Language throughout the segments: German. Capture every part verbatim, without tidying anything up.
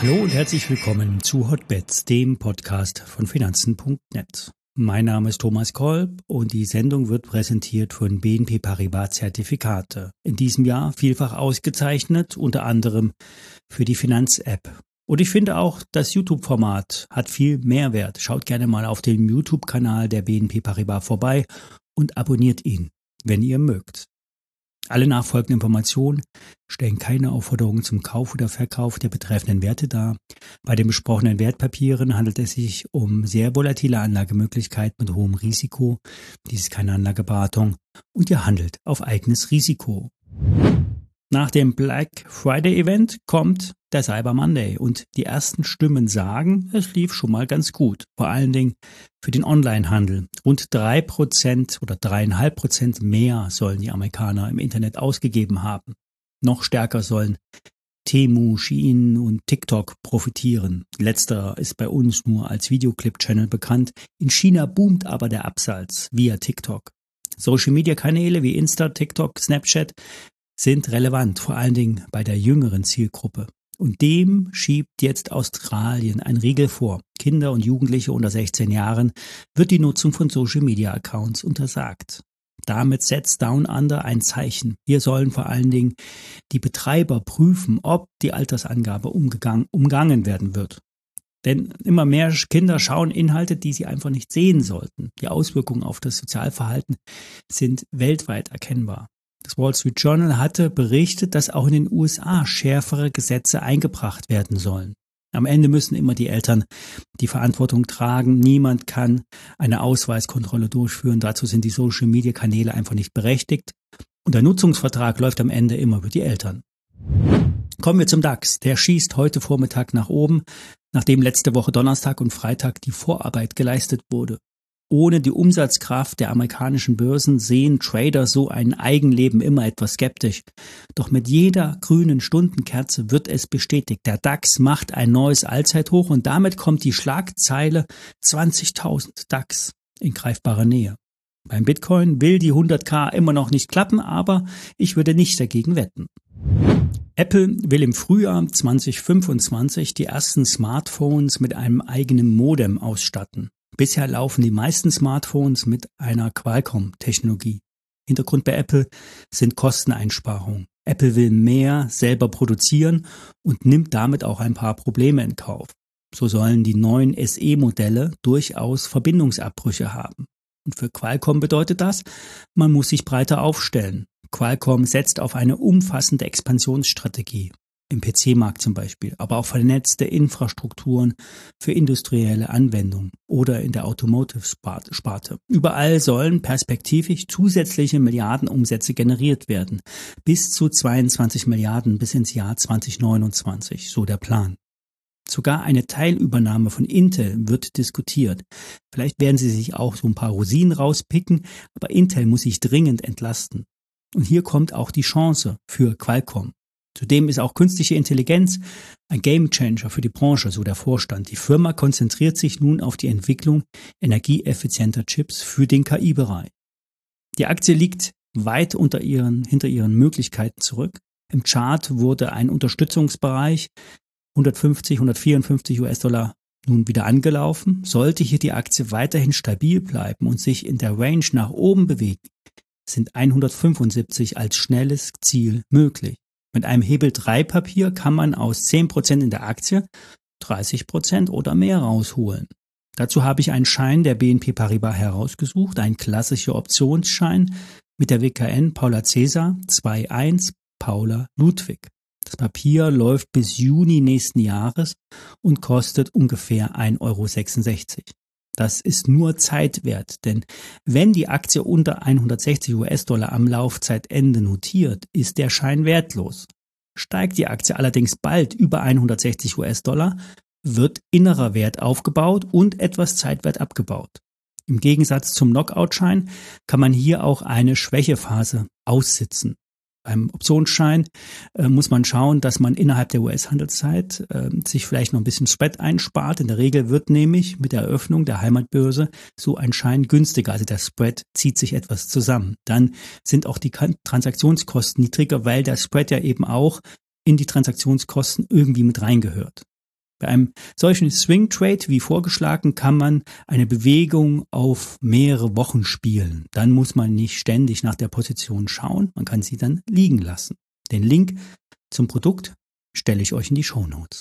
Hallo und herzlich willkommen zu Hotbets, dem Podcast von Finanzen Punkt net. Mein Name ist Thomas Kolb und die Sendung wird präsentiert von B N P Paribas Zertifikate. In diesem Jahr vielfach ausgezeichnet, unter anderem für die Finanz-App. Und ich finde auch, das YouTube-Format hat viel Mehrwert. Schaut gerne mal auf dem YouTube-Kanal der B N P Paribas vorbei und abonniert ihn, wenn ihr mögt. Alle nachfolgenden Informationen stellen keine Aufforderung zum Kauf oder Verkauf der betreffenden Werte dar. Bei den besprochenen Wertpapieren handelt es sich um sehr volatile Anlagemöglichkeiten mit hohem Risiko. Dies ist keine Anlageberatung und ihr handelt auf eigenes Risiko. Nach dem Black Friday Event kommt der Cyber Monday und die ersten Stimmen sagen, es lief schon mal ganz gut. Vor allen Dingen für den Onlinehandel. Rund drei Prozent oder drei Komma fünf Prozent mehr sollen die Amerikaner im Internet ausgegeben haben. Noch stärker sollen Temu, Shein und TikTok profitieren. Letzterer ist bei uns nur als Videoclip-Channel bekannt. In China boomt aber der Absatz via TikTok. Social-Media-Kanäle wie Insta, TikTok, Snapchat sind relevant, vor allen Dingen bei der jüngeren Zielgruppe. Und dem schiebt jetzt Australien ein Riegel vor. Kinder und Jugendliche unter sechzehn Jahren wird die Nutzung von Social-Media-Accounts untersagt. Damit setzt Down Under ein Zeichen. Hier sollen vor allen Dingen die Betreiber prüfen, ob die Altersangabe umgegangen, umgangen werden wird. Denn immer mehr Kinder schauen Inhalte, die sie einfach nicht sehen sollten. Die Auswirkungen auf das Sozialverhalten sind weltweit erkennbar. Das Wall Street Journal hatte berichtet, dass auch in den U S A schärfere Gesetze eingebracht werden sollen. Am Ende müssen immer die Eltern die Verantwortung tragen. Niemand kann eine Ausweiskontrolle durchführen. Dazu sind die Social-Media-Kanäle einfach nicht berechtigt. Und der Nutzungsvertrag läuft am Ende immer über die Eltern. Kommen wir zum DAX. Der schießt heute Vormittag nach oben, nachdem letzte Woche Donnerstag und Freitag die Vorarbeit geleistet wurde. Ohne die Umsatzkraft der amerikanischen Börsen sehen Trader so ein Eigenleben immer etwas skeptisch. Doch mit jeder grünen Stundenkerze wird es bestätigt. Der DAX macht ein neues Allzeithoch und damit kommt die Schlagzeile zwanzigtausend DAX in greifbarer Nähe. Beim Bitcoin will die hunderttausend immer noch nicht klappen, aber ich würde nicht dagegen wetten. Apple will im Frühjahr zwanzig fünfundzwanzig die ersten Smartphones mit einem eigenen Modem ausstatten. Bisher laufen die meisten Smartphones mit einer Qualcomm-Technologie. Hintergrund bei Apple sind Kosteneinsparungen. Apple will mehr selber produzieren und nimmt damit auch ein paar Probleme in Kauf. So sollen die neuen S E-Modelle durchaus Verbindungsabbrüche haben. Und für Qualcomm bedeutet das, man muss sich breiter aufstellen. Qualcomm setzt auf eine umfassende Expansionsstrategie. Im P C-Markt zum Beispiel, aber auch vernetzte Infrastrukturen für industrielle Anwendungen oder in der Automotive-Sparte. Überall sollen perspektivisch zusätzliche Milliardenumsätze generiert werden. Bis zu zweiundzwanzig Milliarden bis ins Jahr zwanzig neunundzwanzig, so der Plan. Sogar eine Teilübernahme von Intel wird diskutiert. Vielleicht werden sie sich auch so ein paar Rosinen rauspicken, aber Intel muss sich dringend entlasten. Und hier kommt auch die Chance für Qualcomm. Zudem ist auch künstliche Intelligenz ein Gamechanger für die Branche, so der Vorstand. Die Firma konzentriert sich nun auf die Entwicklung energieeffizienter Chips für den K I-Bereich. Die Aktie liegt weit unter ihren, hinter ihren Möglichkeiten zurück. Im Chart wurde ein Unterstützungsbereich hundertfünfzig, hundertvierundfünfzig US-Dollar nun wieder angelaufen. Sollte hier die Aktie weiterhin stabil bleiben und sich in der Range nach oben bewegen, sind hundertfünfundsiebzig als schnelles Ziel möglich. Mit einem Hebel drei Papier kann man aus zehn Prozent in der Aktie dreißig Prozent oder mehr rausholen. Dazu habe ich einen Schein der B N P Paribas herausgesucht, ein klassischer Optionsschein mit der W K N Paula Cäsar zwei eins Paula Ludwig. Das Papier läuft bis Juni nächsten Jahres und kostet ungefähr ein Euro sechsundsechzig. Das ist nur Zeitwert, denn wenn die Aktie unter hundertsechzig US-Dollar am Laufzeitende notiert, ist der Schein wertlos. Steigt die Aktie allerdings bald über hundertsechzig US-Dollar, wird innerer Wert aufgebaut und etwas Zeitwert abgebaut. Im Gegensatz zum Knockout-Schein kann man hier auch eine Schwächephase aussitzen. Beim Optionsschein äh, muss man schauen, dass man innerhalb der U S-Handelszeit äh, sich vielleicht noch ein bisschen Spread einspart. In der Regel wird nämlich mit der Eröffnung der Heimatbörse so ein Schein günstiger. Also der Spread zieht sich etwas zusammen. Dann sind auch die Transaktionskosten niedriger, weil der Spread ja eben auch in die Transaktionskosten irgendwie mit reingehört. Bei einem solchen Swing Trade wie vorgeschlagen kann man eine Bewegung auf mehrere Wochen spielen. Dann muss man nicht ständig nach der Position schauen, man kann sie dann liegen lassen. Den Link zum Produkt stelle ich euch in die Shownotes.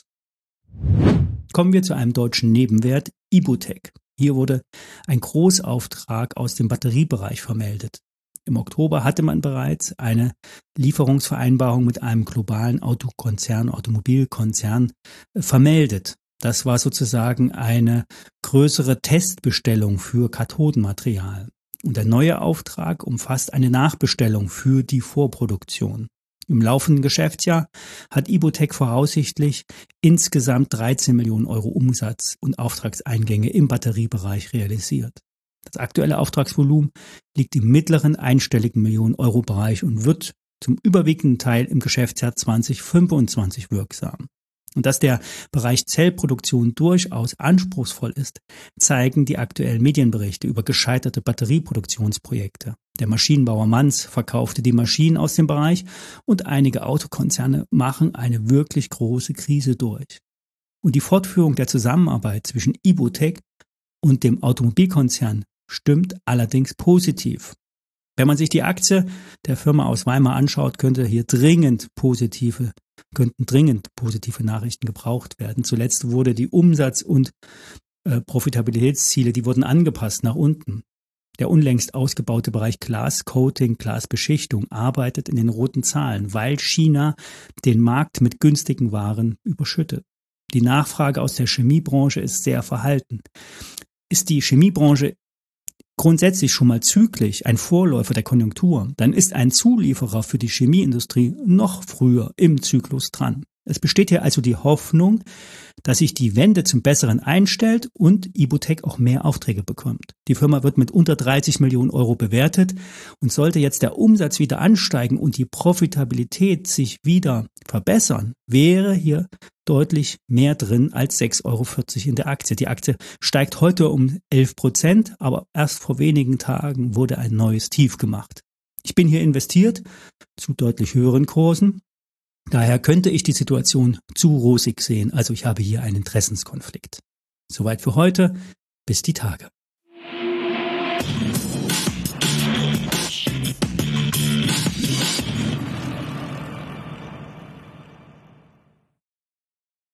Kommen wir zu einem deutschen Nebenwert, Ibutec. Hier wurde ein Großauftrag aus dem Batteriebereich vermeldet. Im Oktober hatte man bereits eine Lieferungsvereinbarung mit einem globalen Autokonzern, Automobilkonzern vermeldet. Das war sozusagen eine größere Testbestellung für Kathodenmaterial. Und der neue Auftrag umfasst eine Nachbestellung für die Vorproduktion. Im laufenden Geschäftsjahr hat Ibutec voraussichtlich insgesamt dreizehn Millionen Euro Umsatz und Auftragseingänge im Batteriebereich realisiert. Das aktuelle Auftragsvolumen liegt im mittleren einstelligen Millionen-Euro-Bereich und wird zum überwiegenden Teil im Geschäftsjahr zwanzig fünfundzwanzig wirksam. Und dass der Bereich Zellproduktion durchaus anspruchsvoll ist, zeigen die aktuellen Medienberichte über gescheiterte Batterieproduktionsprojekte. Der Maschinenbauer Manz verkaufte die Maschinen aus dem Bereich und einige Autokonzerne machen eine wirklich große Krise durch. Und die Fortführung der Zusammenarbeit zwischen Ibutec und dem Automobilkonzern stimmt allerdings positiv. Wenn man sich die Aktie der Firma aus Weimar anschaut, könnte hier dringend positive, könnten dringend positive Nachrichten gebraucht werden. Zuletzt wurde die Umsatz- und äh, Profitabilitätsziele, die wurden angepasst nach unten. Der unlängst ausgebaute Bereich Glascoating, Glasbeschichtung arbeitet in den roten Zahlen, weil China den Markt mit günstigen Waren überschüttet. Die Nachfrage aus der Chemiebranche ist sehr verhalten. Ist die Chemiebranche grundsätzlich schon mal zyklisch, ein Vorläufer der Konjunktur, dann ist ein Zulieferer für die Chemieindustrie noch früher im Zyklus dran. Es besteht hier also die Hoffnung, dass sich die Wende zum Besseren einstellt und Ibutec auch mehr Aufträge bekommt. Die Firma wird mit unter dreißig Millionen Euro bewertet und sollte jetzt der Umsatz wieder ansteigen und die Profitabilität sich wieder verbessern, wäre hier deutlich mehr drin als sechs Euro vierzig in der Aktie. Die Aktie steigt heute um elf Prozent, aber erst vor wenigen Tagen wurde ein neues Tief gemacht. Ich bin hier investiert zu deutlich höheren Kursen. Daher könnte ich die Situation zu rosig sehen, also ich habe hier einen Interessenskonflikt. Soweit für heute, bis die Tage.